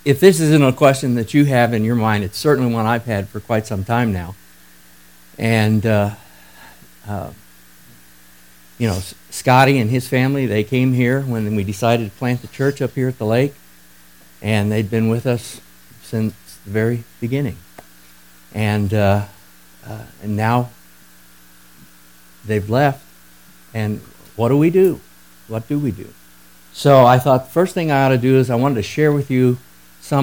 if this isn't a question that you have in your mind, it's certainly one I've had for quite some time now. And, Scotty and his family, they came here when we decided to plant the church up here at the lake. And they'd been with us since the very beginning. And now they've left. And what do we do? What do we do? So I thought the first thing I ought to do is I wanted to share with you some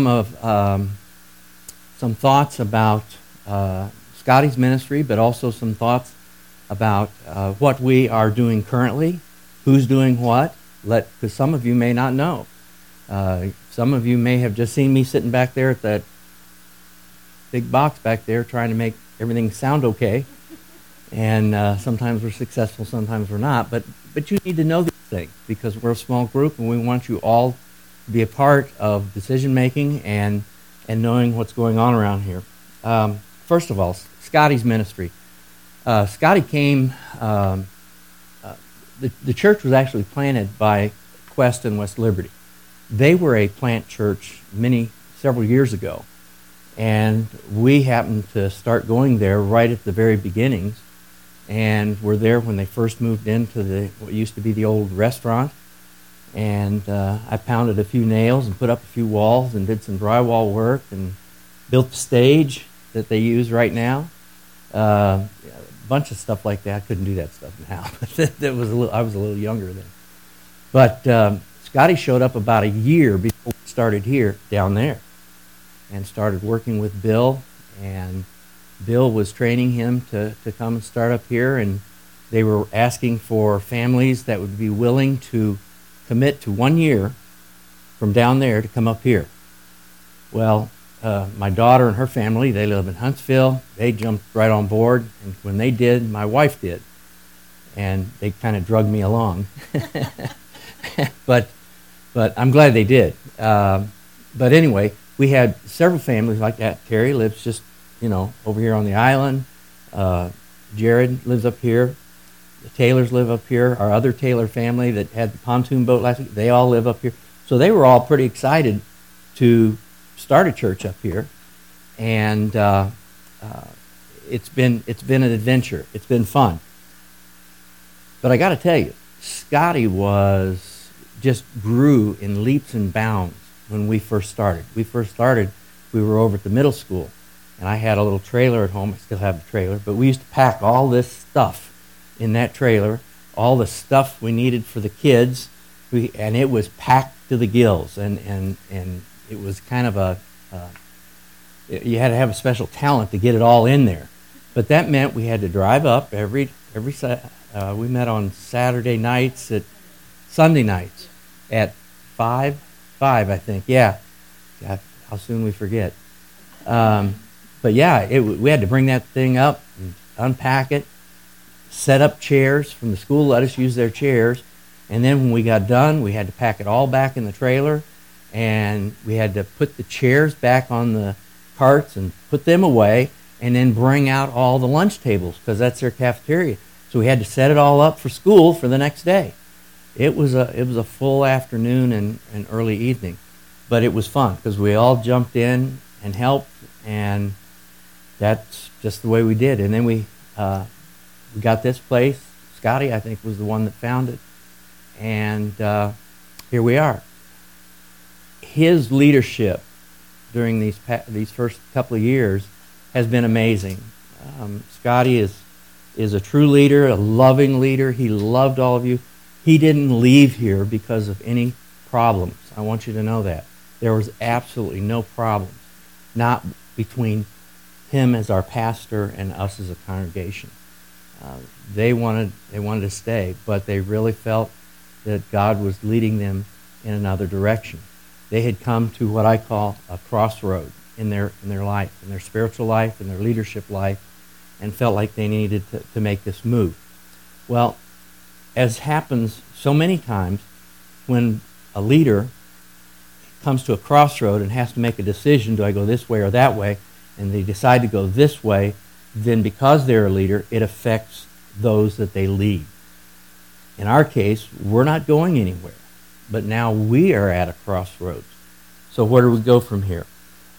thoughts about Scotty's ministry, but also some thoughts about what we are doing currently, who's doing what, because some of you may not know. Some of you may have just seen me sitting back there at that big box back there trying to make everything sound okay. And sometimes we're successful, sometimes we're not. But you need to know these things because we're a small group and we want you all to be a part of decision-making and knowing what's going on around here. First of all, Scotty's ministry. Scotty came, the church was actually planted by Quest and West Liberty. They were a plant church several years ago. And we happened to start going there right at the very beginnings. And were there when they first moved into what used to be the old restaurant. And I pounded a few nails and put up a few walls and did some drywall work and built the stage that they use right now. A bunch of stuff like that. I couldn't do that stuff now. I was a little younger then. But Scotty showed up about a year before we started here down there and started working with Bill. And Bill was training him to come and start up here. And they were asking for families that would be willing to commit to 1 year from down there to come up here. Well, my daughter and her family, they live in Huntsville. They jumped right on board, and when they did, my wife did. And they kind of drugged me along. But I'm glad they did. But anyway, we had several families like that. Terry lives just, over here on the island. Jared lives up here. The Taylors live up here. Our other Taylor family that had the pontoon boat last week, they all live up here. So they were all pretty excited to start a church up here. And it's been an adventure. It's been fun. But I got to tell you, Scotty just grew in leaps and bounds when we first started. We were over at the middle school, and I had a little trailer at home. I still have the trailer, but we used to pack all this stuff in that trailer, all the stuff we needed for the kids, and it was packed to the gills, and it was kind of you had to have a special talent to get it all in there. But that meant we had to drive up we met on Sunday nights at 5, I think. Yeah. God, how soon we forget. But yeah, we had to bring that thing up and unpack it, set up chairs from the school, let us use their chairs, and then when we got done, we had to pack it all back in the trailer, and we had to put the chairs back on the carts and put them away, and then bring out all the lunch tables, because that's their cafeteria. So we had to set it all up for school for the next day. It was a full afternoon and early evening, but it was fun because we all jumped in and helped, and that's just the way we did. And then we got this place. Scotty, I think, was the one that found it, and here we are. His leadership during these first couple of years has been amazing. Scotty is a true leader, a loving leader. He loved all of you. He didn't leave here because of any problems. I want you to know that. There was absolutely no problems, not between him as our pastor and us as a congregation. They wanted to stay, but they really felt that God was leading them in another direction. They had come to what I call a crossroad in their life, in their spiritual life, in their leadership life, and felt like they needed to make this move. Well, as happens so many times when a leader comes to a crossroad and has to make a decision, do I go this way or that way, and they decide to go this way, then because they're a leader, it affects those that they lead. In our case, we're not going anywhere, but now we are at a crossroads. So where do we go from here?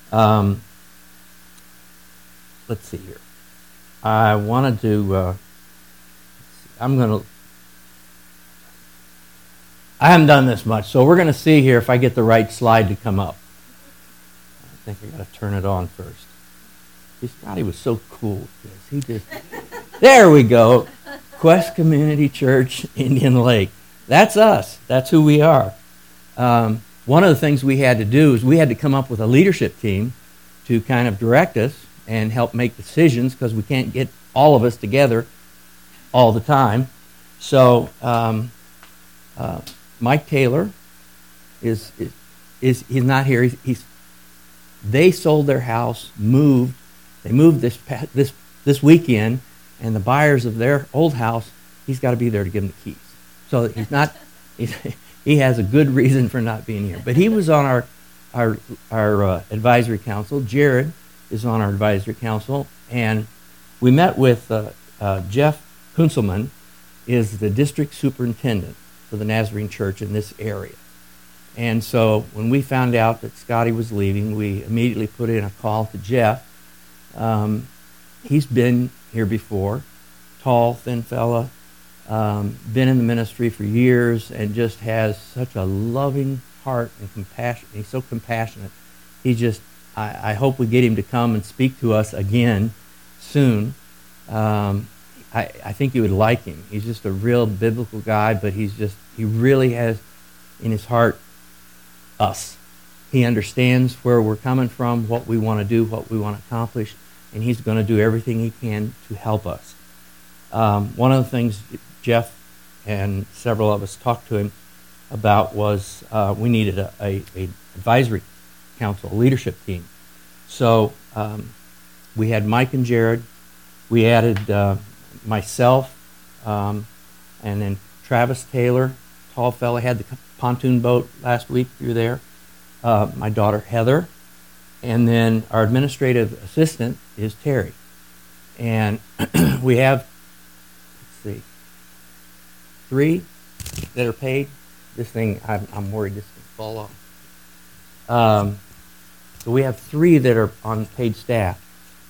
Let's see here. I wanted to, I haven't done this much, so we're going to see here if I get the right slide to come up. I think I got to turn it on first. Scotty was so cool with this. He just, there we go. Quest Community Church, Indian Lake. That's us. That's who we are. One of the things we had to do is we had to come up with a leadership team to kind of direct us and help make decisions, because we can't get all of us together all the time. So Mike Taylor is he's not here. They sold their house, moved. They moved this weekend, and the buyers of their old house, he's got to be there to give them the keys. So he's not. He has a good reason for not being here. But he was on our advisory council. Jared is on our advisory council, and we met with Jeff Kunselman, is the district superintendent for the Nazarene Church in this area. And so when we found out that Scotty was leaving, we immediately put in a call to Jeff. He's been here before, tall, thin fella, been in the ministry for years, and just has such a loving heart and compassion. He's so compassionate. I hope we get him to come and speak to us again soon. I think you would like him. He's just a real biblical guy, but he really has in his heart us. He understands where we're coming from, what we want to do, what we want to accomplish, and he's going to do everything he can to help us. One of the things Jeff and several of us talked to him about was we needed a advisory council, a leadership team. So we had Mike and Jared. We added myself, and then Travis Taylor, tall fella, had the pontoon boat last week. You were there. My daughter Heather, and then our administrative assistant is Terry. And we have, let's see, 3 that are paid. This thing, I'm worried this can fall off. So we have 3 that are on paid staff.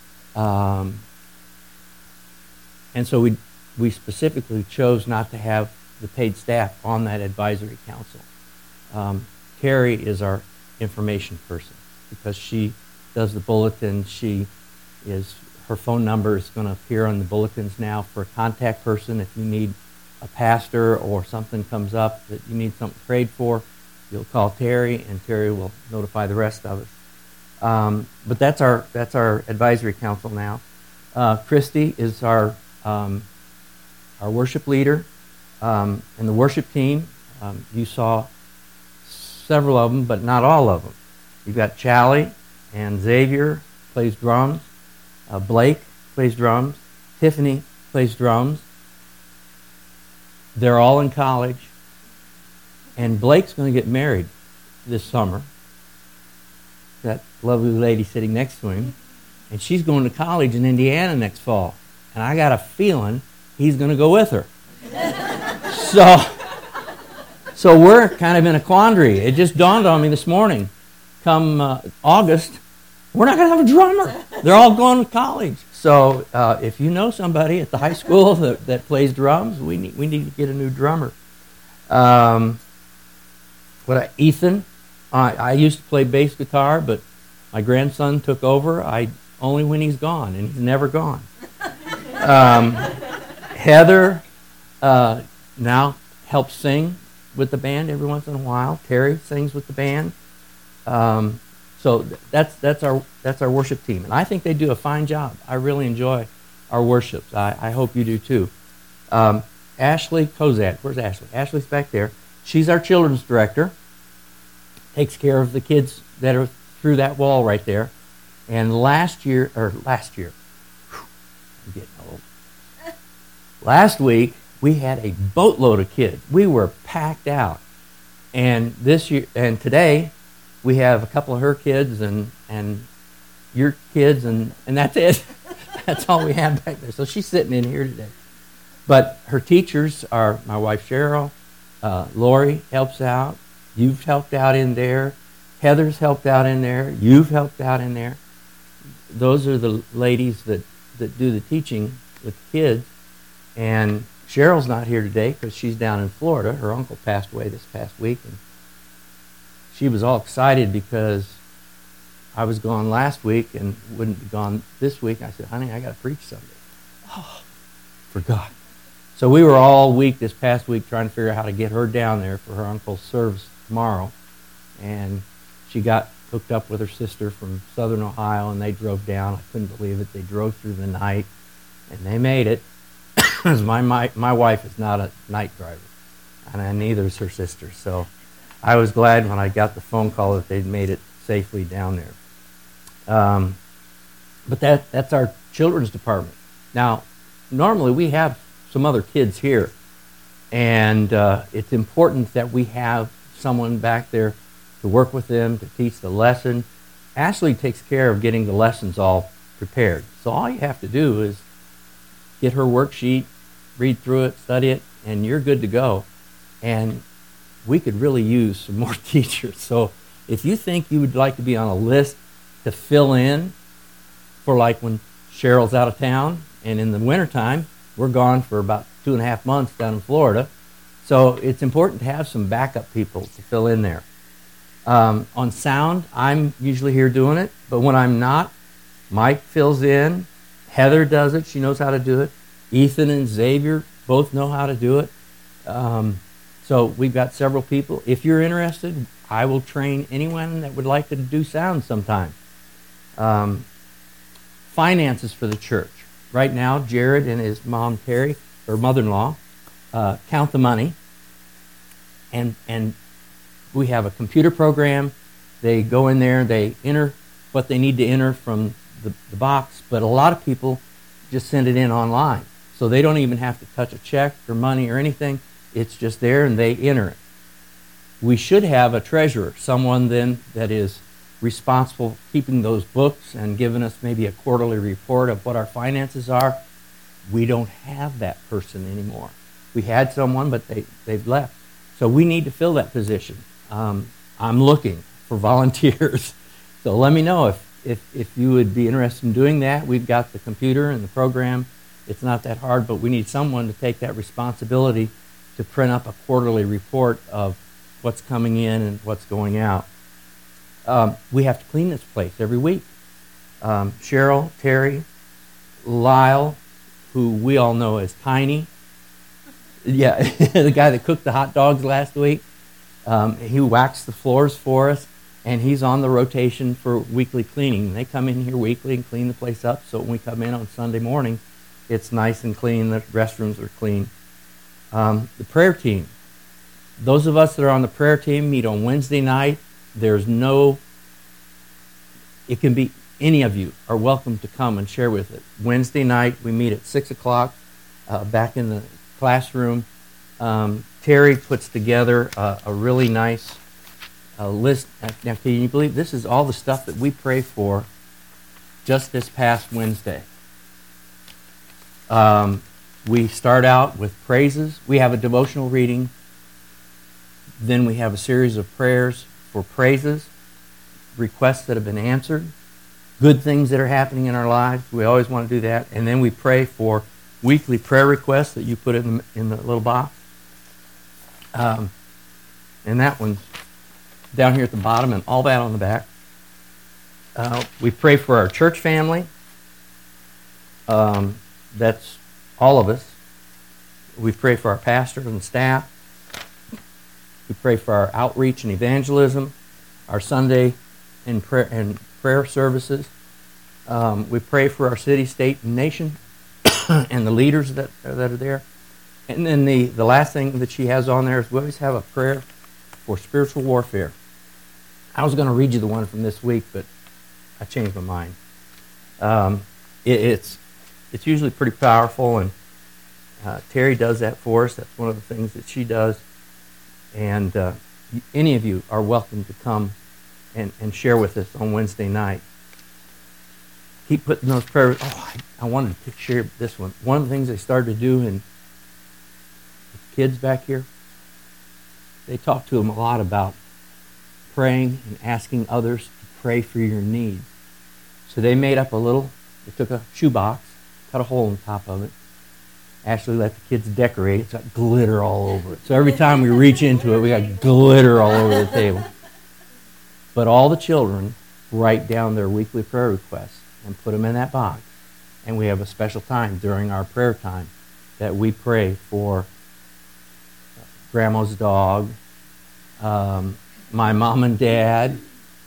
And so we specifically chose not to have the paid staff on that advisory council. Terry is our information person because she does the bulletin. Her phone number is going to appear on the bulletins now for a contact person. If you need a pastor or something comes up that you need something prayed for, you'll call Terry, and Terry will notify the rest of us. But that's our advisory council now. Christy is our worship leader, and the worship team. You saw several of them, but not all of them. You've got Charlie and Xavier plays drums. Blake plays drums. Tiffany plays drums. They're all in college. And Blake's going to get married this summer. That lovely lady sitting next to him. And she's going to college in Indiana next fall. And I got a feeling he's going to go with her. So we're kind of in a quandary. It just dawned on me this morning. Come August, we're not going to have a drummer. They're all going to college. So if you know somebody at the high school that plays drums, we need to get a new drummer. Ethan, I used to play bass guitar, but my grandson took over. Only when he's gone, and he's never gone. Heather now helps sing with the band every once in a while. Terry sings with the band. So that's our worship team, and I think they do a fine job. I really enjoy our worships. I hope you do too. Ashley Kozak, where's Ashley? Ashley's back there. She's our children's director. Takes care of the kids that are through that wall right there. And last year, I'm getting old. Last week we had a boatload of kids. We were packed out, and today we have a couple of her kids and your kids, and that's it. That's all we have back there. So she's sitting in here today. But her teachers are my wife Cheryl. Lori helps out. You've helped out in there. Heather's helped out in there. You've helped out in there. Those are the ladies that do the teaching with kids. And Cheryl's not here today because she's down in Florida. Her uncle passed away this past week, and she was all excited because I was gone last week and wouldn't be gone this week. I said, honey, I got to preach Sunday. Oh, forgot. So we were all week this past week trying to figure out how to get her down there for her uncle's service tomorrow. And she got hooked up with her sister from Southern Ohio, and they drove down. I couldn't believe it. They drove through the night, and they made it. my wife is not a night driver, and neither is her sister. So I was glad when I got the phone call that they'd made it safely down there. But that's our children's department. Now, normally we have some other kids here, and it's important that we have someone back there to work with them, to teach the lesson. Ashley takes care of getting the lessons all prepared. So all you have to do is get her worksheet, read through it, study it, and you're good to go. And we could really use some more teachers. So if you think you would like to be on a list to fill in for like when Cheryl's out of town, and in the wintertime, we're gone for about 2.5 months down in Florida. So it's important to have some backup people to fill in there. On sound, I'm usually here doing it, but when I'm not, Mike fills in. Heather does it. She knows how to do it. Ethan and Xavier both know how to do it. So we've got several people. If you're interested, I will train anyone that would like to do sound sometime. Finances for the church. Right now, Jared and his mom, Terry, or mother-in-law, count the money. And we have a computer program. They go in there, they enter what they need to enter from the box, but a lot of people just send it in online. So they don't even have to touch a check or money or anything. It's just there and they enter it. We should have a treasurer, someone then that is responsible for keeping those books and giving us maybe a quarterly report of what our finances are. We don't have that person anymore. We had someone, but they've left. So we need to fill that position. I'm looking for volunteers. So let me know if you would be interested in doing that. We've got the computer and the program. It's not that hard, but we need someone to take that responsibility to print up a quarterly report of what's coming in and what's going out. We have to clean this place every week. Cheryl, Terry, Lyle, who we all know as Tiny, yeah, the guy that cooked the hot dogs last week, he waxed the floors for us, and he's on the rotation for weekly cleaning. They come in here weekly and clean the place up, so when we come in on Sunday morning, it's nice and clean. The restrooms are clean. The prayer team. Those of us that are on the prayer team meet on Wednesday night. It can be any of you are welcome to come and share with it. Wednesday night, we meet at 6 o'clock back in the classroom. Terry puts together a really nice list. Now, can you believe this is all the stuff that we pray for just this past Wednesday? We start out with praises. We have a devotional reading. Then we have a series of prayers for praises, requests that have been answered, good things that are happening in our lives. We always want to do that. And then we pray for weekly prayer requests that you put in the little box. And that one's down here at the bottom and all that on the back. We pray for our church family. That's all of us. We pray for our pastor and staff. We pray for our outreach and evangelism, our Sunday and prayer services. We pray for our city, state, and nation, and the leaders that are there. And then the last thing that she has on there is we always have a prayer for spiritual warfare. I was going to read you the one from this week, but I changed my mind. It's usually pretty powerful, and Terry does that for us. That's one of the things that she does. And any of you are welcome to come and share with us on Wednesday night. Keep putting those prayers. Oh, I wanted to share this one. One of the things they started to do, and the kids back here, they talk to them a lot about praying and asking others to pray for your needs. So they made up they took a shoebox, cut a hole in the top of it. Ashley let the kids decorate it. It's got glitter all over it. So every time we reach into it, we got glitter all over the table. But all the children write down their weekly prayer requests and put them in that box. And we have a special time during our prayer time that we pray for Grandma's dog, my mom and dad,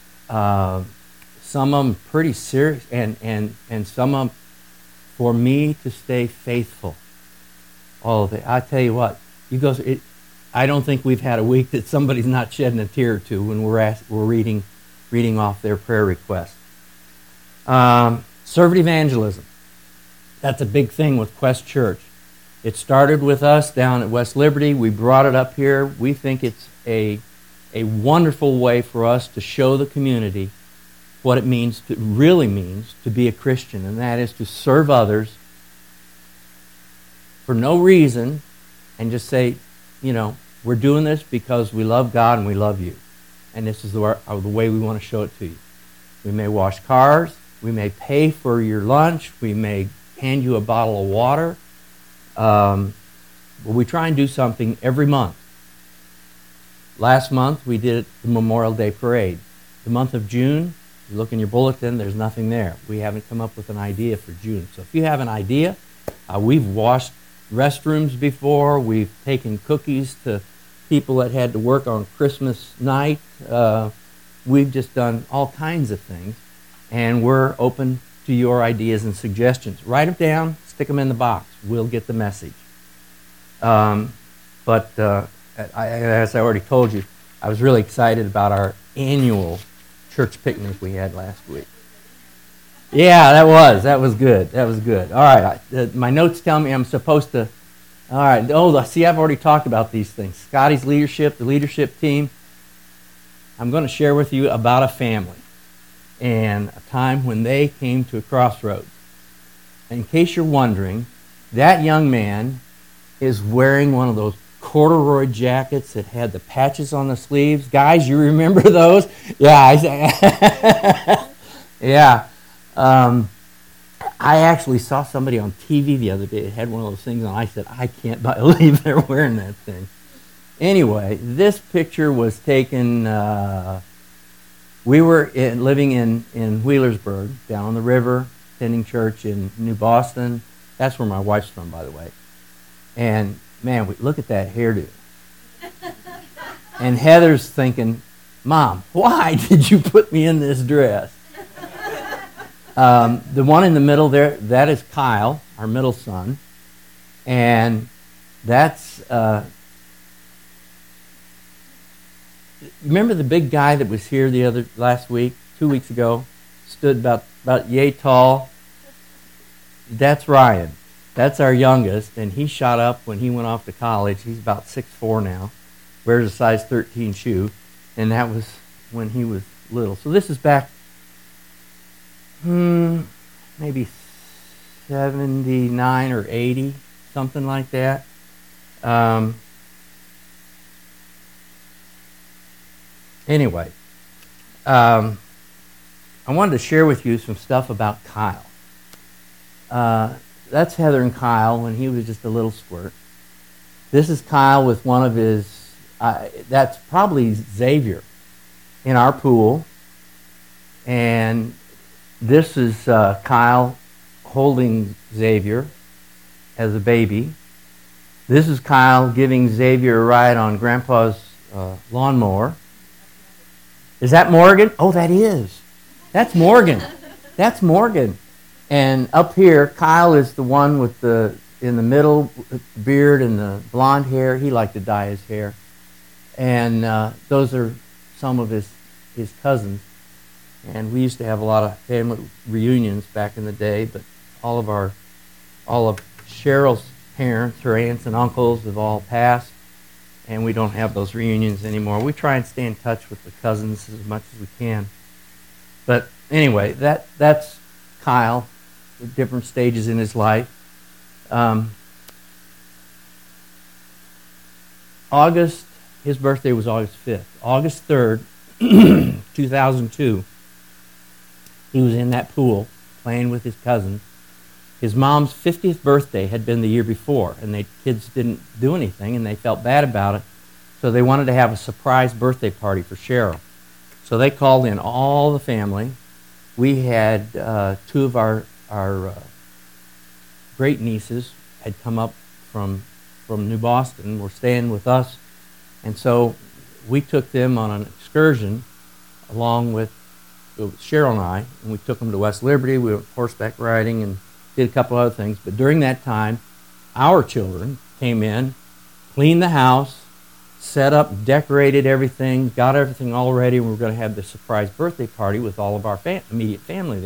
some of them pretty serious, and some of them for me to stay faithful. All of it. I tell you what, I don't think we've had a week that somebody's not shedding a tear or two when we're reading off their prayer request. Servant evangelism. That's a big thing with Quest Church. It started with us down at West Liberty. We brought it up here. We think it's a wonderful way for us to show the community what it really means to be a Christian, and that is to serve others for no reason and just say, we're doing this because we love God and we love you. And this is the way we want to show it to you. We may wash cars. We may pay for your lunch. We may hand you a bottle of water. But we try and do something every month. Last month, we did the Memorial Day Parade. The month of June, you look in your bulletin, there's nothing there. We haven't come up with an idea for June. So if you have an idea, we've washed restrooms before. We've taken cookies to people that had to work on Christmas night. We've just done all kinds of things. And we're open to your ideas and suggestions. Write them down, stick them in the box. We'll get the message. But as I already told you, I was really excited about our annual church picnic we had last week. Yeah, that was good. All right, my notes tell me I'm supposed to. All right. Oh, see, I've already talked about these things. Scotty's leadership, the leadership team. I'm going to share with you about a family and a time when they came to a crossroads. In case you're wondering, that young man is wearing one of those corduroy jackets that had the patches on the sleeves. Guys, you remember those? Yeah. Yeah. I actually saw somebody on TV the other day that had one of those things, and I said, I can't believe they're wearing that thing. Anyway, this picture was taken, we were living in Wheelersburg, down on the river, attending church in New Boston. That's where my wife's from, by the way. And, man, look at that hairdo. And Heather's thinking, Mom, why did you put me in this dress? The one in the middle there, that is Kyle, our middle son. And that's, remember the big guy that was here last week, 2 weeks ago, stood about yay tall? That's Ryan. That's our youngest, and he shot up when he went off to college. He's about 6'4" now, wears a size 13 shoe, and that was when he was little. So this is back maybe 79 or 80, something like that. Anyway, I wanted to share with you some stuff about Kyle. That's Heather and Kyle when he was just a little squirt. This is Kyle with one of his, that's probably Xavier, in our pool. And this is Kyle holding Xavier as a baby. This is Kyle giving Xavier a ride on Grandpa's lawnmower. Is that Morgan? Oh, that is. That's Morgan. That's Morgan. And up here, Kyle is the one with in the middle, with the beard and the blonde hair. He liked to dye his hair. And those are some of his cousins. And we used to have a lot of family reunions back in the day, but all of Cheryl's parents, her aunts and uncles, have all passed, and we don't have those reunions anymore. We try and stay in touch with the cousins as much as we can. But anyway, that's Kyle at different stages in his life. August, his birthday was August 5th. August 3rd, 2002. He was in that pool playing with his cousin. His mom's 50th birthday had been the year before, and the kids didn't do anything, and they felt bad about it. So they wanted to have a surprise birthday party for Cheryl. So they called in all the family. We had two of our great nieces had come up from New Boston, were staying with us. And so we took them on an excursion along with Cheryl and I, and we took them to West Liberty. We went horseback riding and did a couple other things. But during that time, our children came in, cleaned the house, set up, decorated everything, got everything all ready, and we were going to have this surprise birthday party with all of our immediate family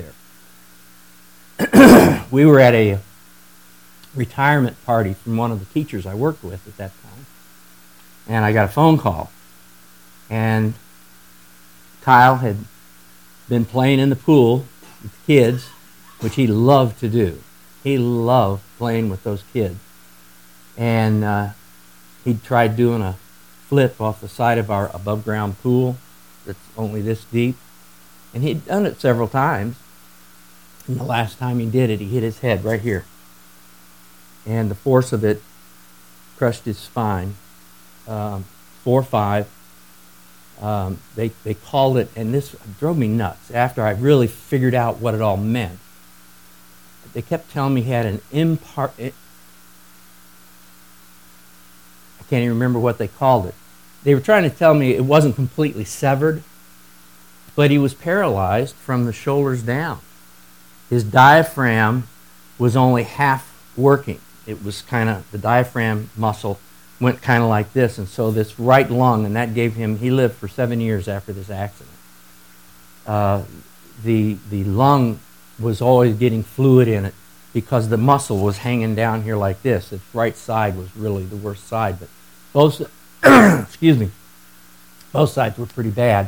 there. We were at a retirement party from one of the teachers I worked with at that time, and I got a phone call. And Kyle had been playing in the pool with the kids, which he loved to do. He loved playing with those kids. And he'd tried doing a flip off the side of our above-ground pool that's only this deep. And he'd done it several times. And the last time he did it, he hit his head right here. And the force of it crushed his spine. 4-5. They called it, and this drove me nuts after I really figured out what it all meant. They kept telling me he had an I can't even remember what they called it. They were trying to tell me it wasn't completely severed, but he was paralyzed from the shoulders down. His diaphragm was only half working. It was kind of, the diaphragm muscle went kind of like this, and so this right lung, and that gave him, he lived for 7 years after this accident. The lung was always getting fluid in it because the muscle was hanging down here like this. Its right side was really the worst side, but both, excuse me, both sides were pretty bad.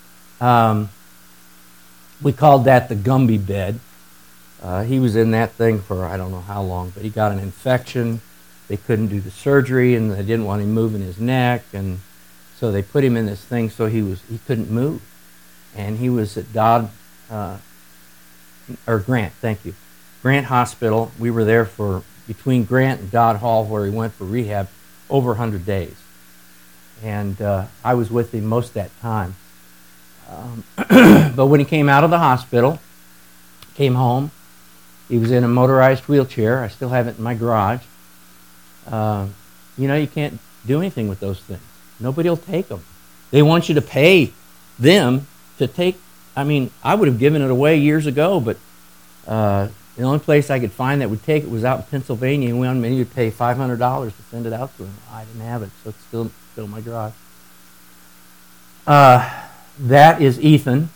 We called that the Gumby bed. He was in that thing for I don't know how long, but he got an infection. They couldn't do the surgery, and they didn't want him moving his neck, and so they put him in this thing so he couldn't move. And he was at Grant, thank you, Grant Hospital. We were there for between Grant and Dodd Hall, where he went for rehab, over 100 days. And I was with him most of that time. But when he came out of the hospital, came home, he was in a motorized wheelchair. I still have it in my garage. You can't do anything with those things. Nobody will take them. They want you to pay them to take. I mean, I would have given it away years ago, but the only place I could find that would take it was out in Pennsylvania, and we wanted me to pay $500 to send it out to him. I didn't have it, so it's still in my garage. That is Ethan.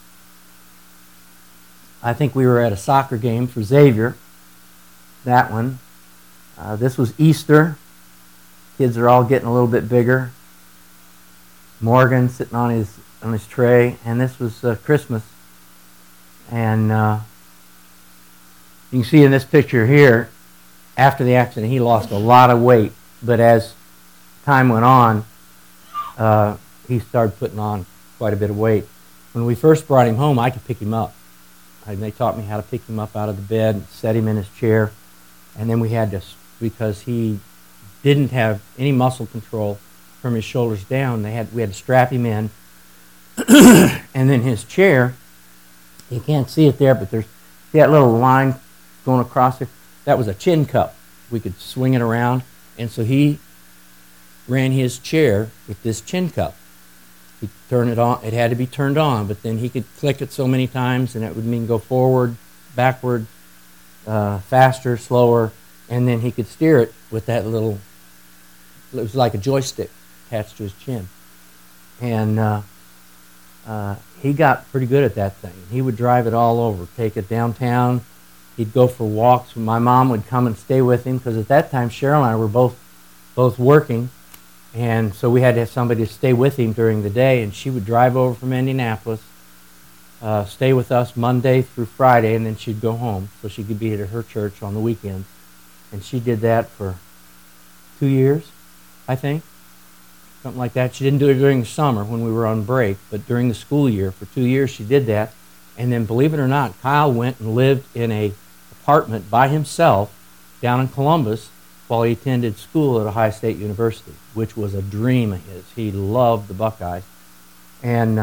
I think we were at a soccer game for Xavier. That one. This was Easter. Kids are all getting a little bit bigger. Morgan sitting on his tray, and this was Christmas. And you can see in this picture here, after the accident, he lost a lot of weight. But as time went on, he started putting on quite a bit of weight. When we first brought him home, I could pick him up. And they taught me how to pick him up out of the bed and set him in his chair. And then we had to, because he didn't have any muscle control from his shoulders down, we had to strap him in. And then his chair, you can't see it there, but there's that little line going across it. That was a chin cup. We could swing it around. And so he ran his chair with this chin cup. He'd turn it on. It had to be turned on, but then he could click it so many times, and it would mean go forward, backward, faster, slower, and then he could steer it with that little, it was like a joystick attached to his chin. And he got pretty good at that thing. He would drive it all over, take it downtown. He'd go for walks. My mom would come and stay with him, because at that time Cheryl and I were both working, and so we had to have somebody to stay with him during the day, and she would drive over from Indianapolis, stay with us Monday through Friday, and then she'd go home so she could be at her church on the weekends. And she did that for 2 years, I think. something like that. She didn't do it during the summer when we were on break, but during the school year, for 2 years she did that. And then, believe it or not, Kyle went and lived in an apartment by himself down in Columbus while he attended school at Ohio State University, which was a dream of his. He loved the Buckeyes, and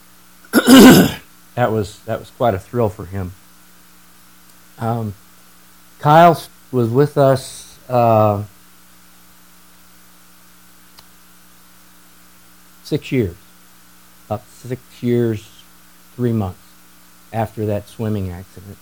that was quite a thrill for him. Kyle was with us 6 years, about 6 years, 3 months after that swimming accident.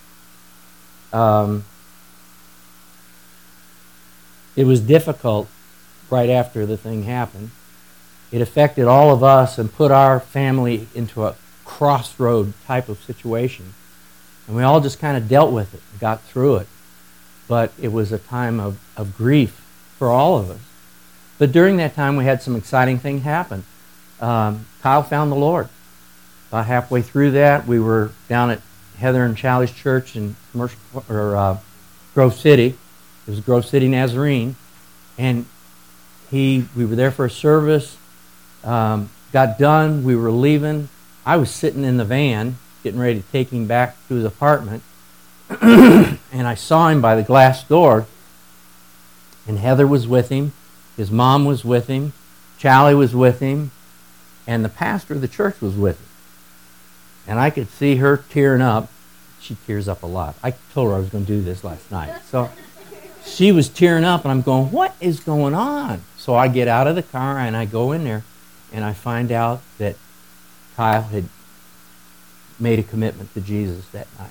It was difficult right after the thing happened. It affected all of us and put our family into a crossroad type of situation. And we all just kind of dealt with it and got through it. But it was a time of grief for all of us. But during that time, we had some exciting things happen. Kyle found the Lord. About halfway through that, we were down at Heather and Charlie's church in Grove City. It was Grove City Nazarene. And we were there for a service. Got done. We were leaving. I was sitting in the van, getting ready to take him back to his apartment. And I saw him by the glass door. And Heather was with him. His mom was with him. Charlie was with him. And the pastor of the church was with him. And I could see her tearing up. She tears up a lot. I told her I was going to do this last night. So she was tearing up, and I'm going, what is going on? So I get out of the car, and I go in there, and I find out that Kyle had made a commitment to Jesus that night.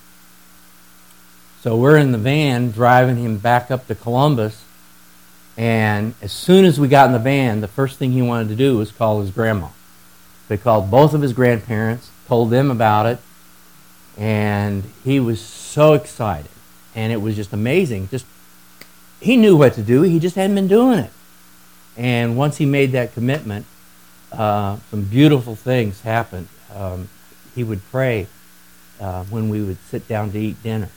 So we're in the van driving him back up to Columbus, and as soon as we got in the van, the first thing he wanted to do was call his grandma. So he called both of his grandparents, told them about it, and he was so excited. And it was just amazing. He knew what to do, he just hadn't been doing it. And once he made that commitment, some beautiful things happened. He would pray when we would sit down to eat dinner,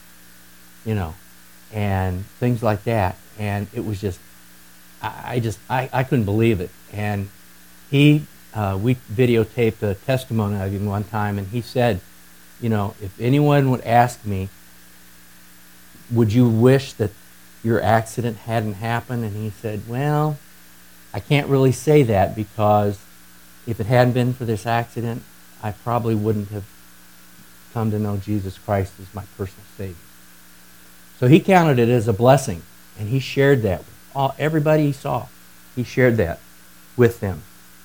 and things like that. And it was just, I couldn't believe it. And we videotaped a testimony of him one time, and he said, if anyone would ask me, would you wish that your accident hadn't happened? And he said, well, I can't really say that, because if it hadn't been for this accident, I probably wouldn't have come to know Jesus Christ as my personal Savior. So he counted it as a blessing, and he shared that with everybody he saw. He shared that with them.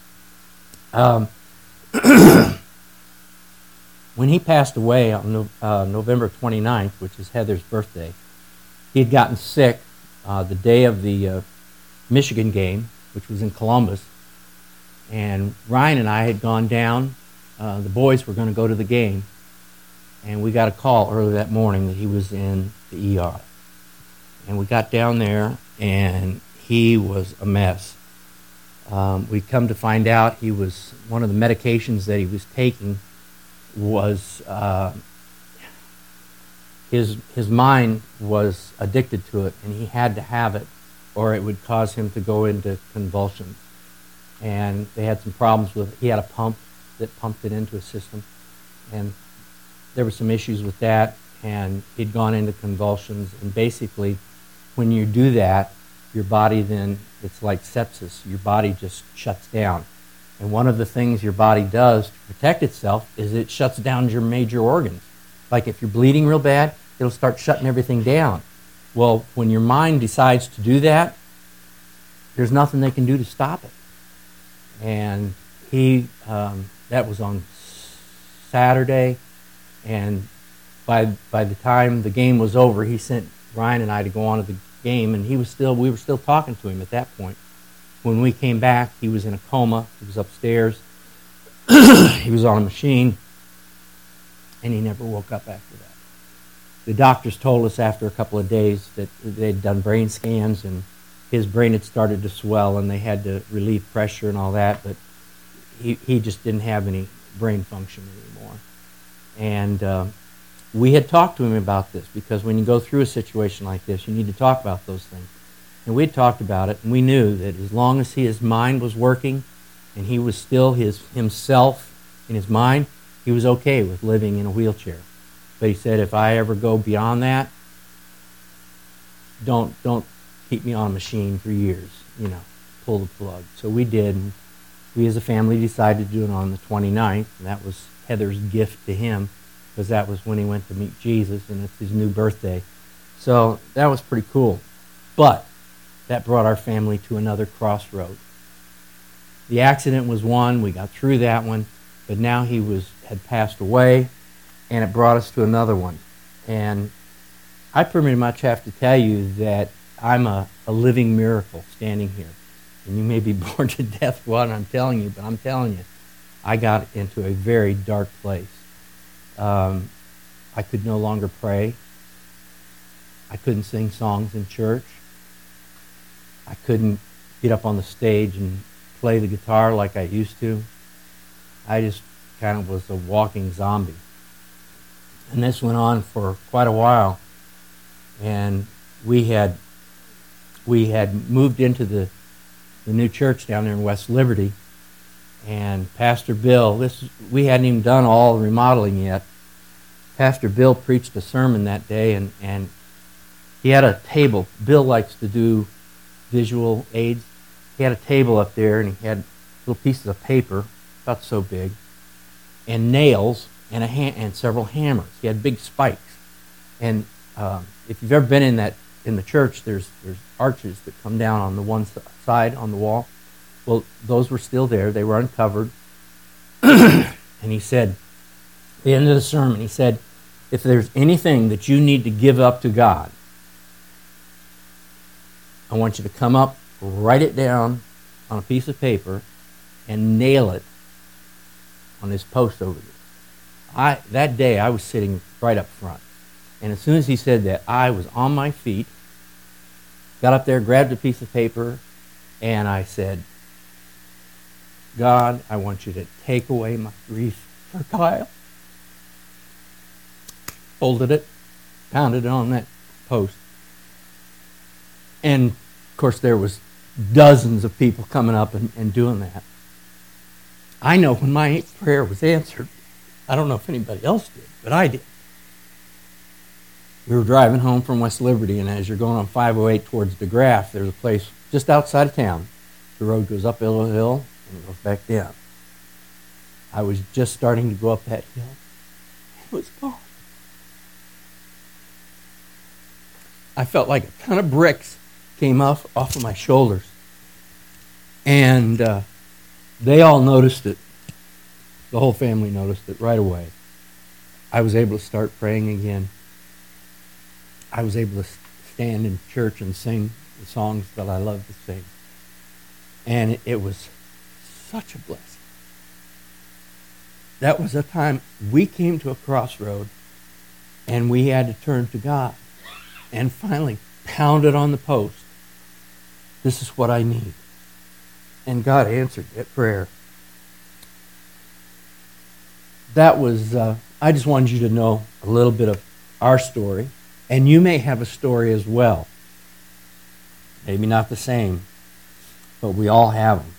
When he passed away on November 29th, which is Heather's birthday, he had gotten sick the day of the Michigan game, which was in Columbus. And Ryan and I had gone down. The boys were going to go to the game. And we got a call early that morning that he was in the ER. And we got down there, and he was a mess. We come to find out one of the medications that he was taking was his mind was addicted to it, and he had to have it, or it would cause him to go into convulsions. And they had some problems with it. He had a pump that pumped it into his system, and there were some issues with that, and he'd gone into convulsions. And basically, when you do that, your body then, it's like sepsis. Your body just shuts down. And one of the things your body does to protect itself is it shuts down your major organs. Like if you're bleeding real bad, it'll start shutting everything down. Well, when your mind decides to do that, there's nothing they can do to stop it. And that was on Saturday, and by the time the game was over, he sent Ryan and I to go on to the game, and we were still talking to him at that point. When we came back, he was in a coma. He was upstairs. He was on a machine, and he never woke up after that. The doctors told us after a couple of days that they'd done brain scans, and his brain had started to swell, and they had to relieve pressure and all that, but he just didn't have any brain function anymore. And we had talked to him about this, because when you go through a situation like this, you need to talk about those things. And we had talked about it, and we knew that as long as his mind was working and he was still himself in his mind, he was okay with living in a wheelchair. But he said, if I ever go beyond that, don't keep me on a machine for years, pull the plug. So we did, and we as a family decided to do it on the 29th, and that was Heather's gift to him, because that was when he went to meet Jesus, and it's his new birthday. So that was pretty cool. But that brought our family to another crossroad. The accident was one, we got through that one, but now he had passed away, and it brought us to another one. And I pretty much have to tell you that I'm a living miracle standing here. And you may be bored to death what I'm telling you, but I'm telling you, I got into a very dark place. I could no longer pray. I couldn't sing songs in church. I couldn't get up on the stage and play the guitar like I used to. I just kind of was a walking zombie. And this went on for quite a while. And we had moved into the new church down there in West Liberty. And Pastor Bill, we hadn't even done all the remodeling yet. Pastor Bill preached a sermon that day, and he had a table. Bill likes to do visual aids. He had a table up there, and he had little pieces of paper, about so big, and nails, and several hammers. He had big spikes. And if you've ever been in the church, there's arches that come down on the one side on the wall. Well, those were still there. They were uncovered. And he said, at the end of the sermon, he said, if there's anything that you need to give up to God, I want you to come up, write it down on a piece of paper, and nail it on this post over there. That day, I was sitting right up front. And as soon as he said that, I was on my feet, got up there, grabbed a piece of paper, and I said, God, I want you to take away my grief for Kyle. Folded it, pounded it on that post. And, of course, there was dozens of people coming up and doing that. I know when my prayer was answered. I don't know if anybody else did, but I did. We were driving home from West Liberty, and as you're going on 508 towards DeGraff, there's a place just outside of town. The road goes up a little hill, and it goes back down. I was just starting to go up that hill. It was gone. I felt like a ton of bricks came off of my shoulders. And they all noticed it. The whole family noticed it right away. I was able to start praying again. I was able to stand in church and sing the songs that I love to sing. And it was such a blessing. That was a time we came to a crossroad, and we had to turn to God and finally pound it on the post. This is what I need. And God answered that prayer. That was, I just wanted you to know a little bit of our story. And you may have a story as well. Maybe not the same, but we all have them.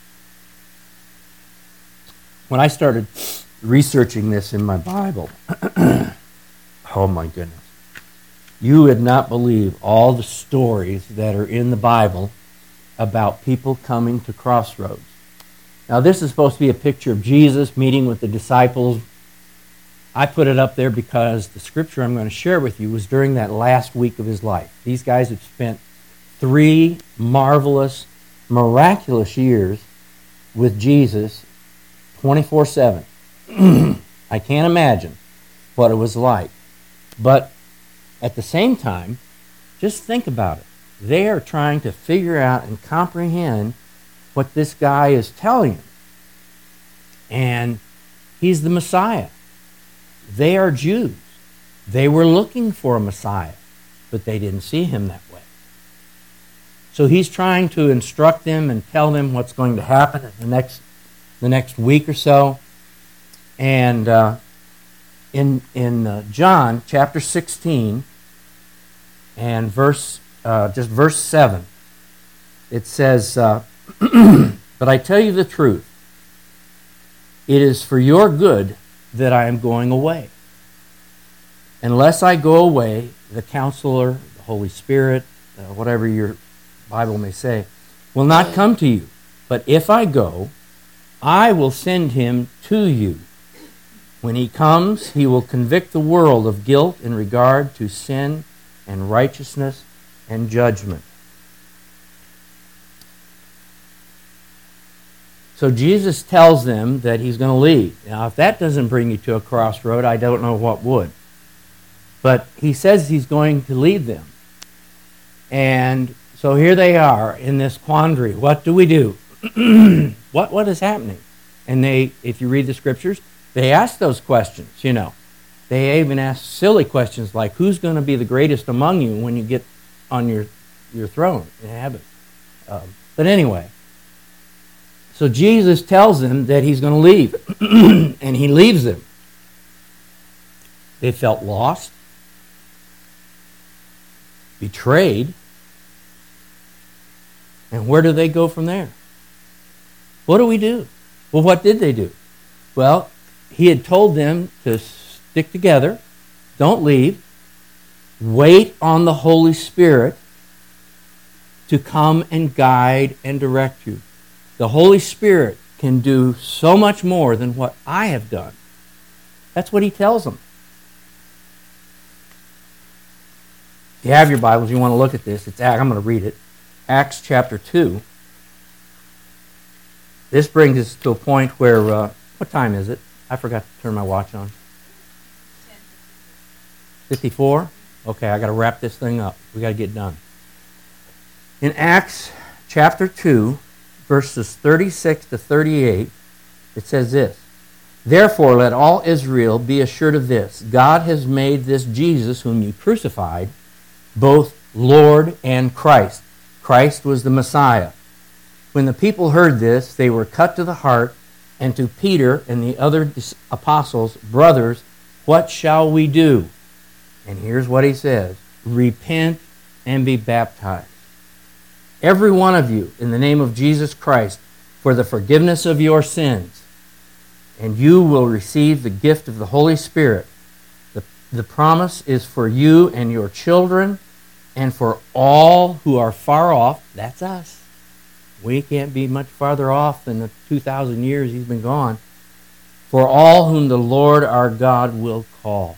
When I started researching this in my Bible, oh my goodness, you would not believe all the stories that are in the Bible about people coming to crossroads. Now, this is supposed to be a picture of Jesus meeting with the disciples. I put it up there because the scripture I'm going to share with you was during that last week of his life. These guys had spent 3 marvelous, miraculous years with Jesus 24/7. I can't imagine what it was like. But at the same time, just think about it. They are trying to figure out and comprehend what this guy is telling them. And he's the Messiah. They are Jews. They were looking for a Messiah, but they didn't see him that way. So he's trying to instruct them and tell them what's going to happen in the next week or so. And in John chapter 16 and verse 7, It says, but I tell you the truth, it is for your good that I am going away. Unless I go away, the Counselor, the Holy Spirit, whatever your Bible may say, will not come to you. But if I go, I will send him to you. When he comes, he will convict the world of guilt in regard to sin and righteousness and judgment. So Jesus tells them that he's going to leave. Now, if that doesn't bring you to a crossroad, I don't know what would. But he says he's going to leave them. And so here they are in this quandary. What do we do? What is happening? And they, if you read the scriptures, they ask those questions, you know. They even ask silly questions like, who's going to be the greatest among you when you get on your throne in heaven? But anyway, so Jesus tells them that he's going to leave, and he leaves them. They felt lost, betrayed, and where do they go from there? What do we do? Well, what did they do? Well, he had told them to stick together, don't leave, wait on the Holy Spirit to come and guide and direct you. The Holy Spirit can do so much more than what I have done. That's what he tells them. If you have your Bibles, you want to look at this. I'm going to read it. Acts chapter 2. This brings us to a point where, what time is it? I forgot to turn my watch on. 54? Okay, I got to wrap this thing up. We got to get done. In Acts chapter 2, verses 36 to 38, it says this: Therefore let all Israel be assured of this, God has made this Jesus whom you crucified, both Lord and Christ. Christ was the Messiah. When the people heard this, they were cut to the heart, and to Peter and the other apostles, brothers, what shall we do? And here's what he says: repent and be baptized, every one of you, in the name of Jesus Christ, for the forgiveness of your sins, and you will receive the gift of the Holy Spirit. The promise is for you and your children, and for all who are far off. That's us. We can't be much farther off than the 2,000 years he's been gone. For all whom the Lord our God will call.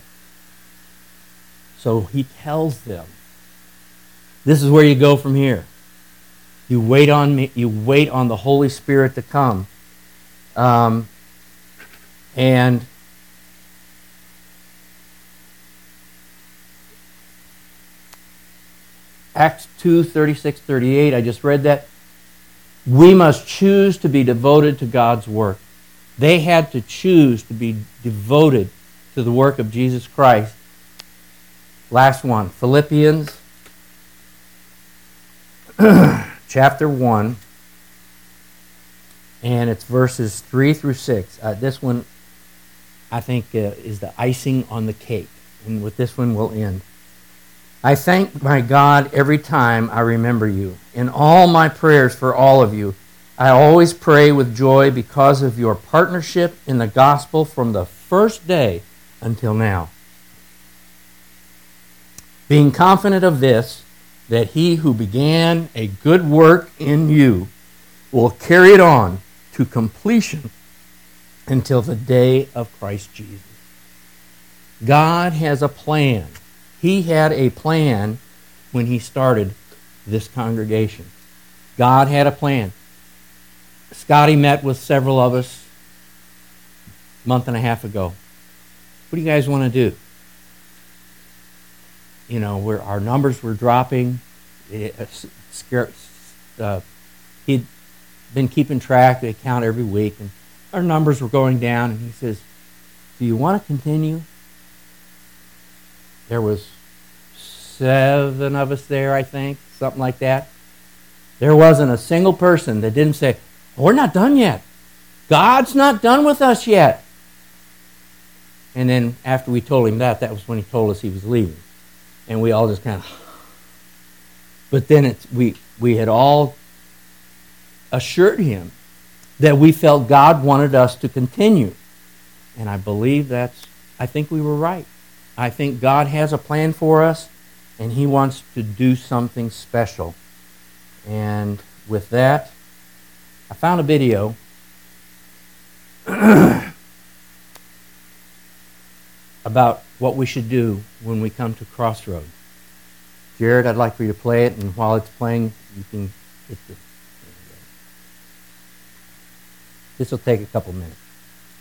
So he tells them, this is where you go from here. You wait on me. You wait on the Holy Spirit to come. And Acts 2, 36, 38, I just read that. We must choose to be devoted to God's work. They had to choose to be devoted to the work of Jesus Christ. Last one, Philippians chapter 1, and it's verses 3 through 6. This one, I think, is the icing on the cake. And with this one, we'll end. I thank my God every time I remember you. In all my prayers for all of you, I always pray with joy because of your partnership in the gospel from the first day until now. Being confident of this, that he who began a good work in you will carry it on to completion until the day of Christ Jesus. God has a plan. He had a plan when he started this congregation. God had a plan. Scotty met with several of us a month and a half ago. What do you guys want to do? You know, our numbers were dropping. He'd been keeping track. They count every week, and our numbers were going down. And he says, "Do you want to continue?" There was 7 of us there, I think, something like that. There wasn't a single person that didn't say, "We're not done yet. God's not done with us yet." And then after we told him that was when he told us he was leaving. And we all just kind of... But then we had all assured him that we felt God wanted us to continue. And I think we were right. I think God has a plan for us, and he wants to do something special. And with that, I found a video about what we should do when we come to Crossroads. Jared, I'd like for you to play it, and while it's playing, you can get this. This will take a couple minutes.